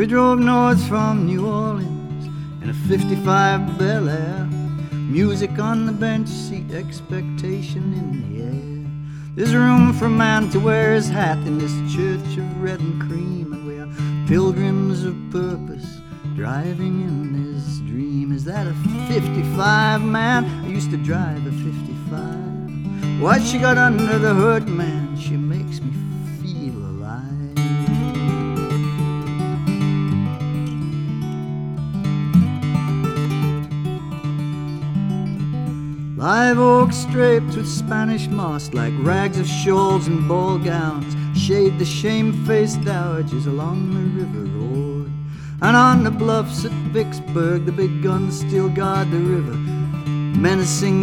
We drove north from New Orleans in a 55 Bel Air. Music on the bench seat, expectation in the air. There's room for a man to wear his hat in this church of red and cream, and we are pilgrims of purpose driving in this dream. Is that a 55, man? I used to drive a 55. What she got under the hood, man? She makes me feel alive. Live oaks draped with Spanish moss, like rags of shawls and ball gowns, shade the shamefaced dowagers along the river road. And on the bluffs at Vicksburg, the big guns still guard the river, menacing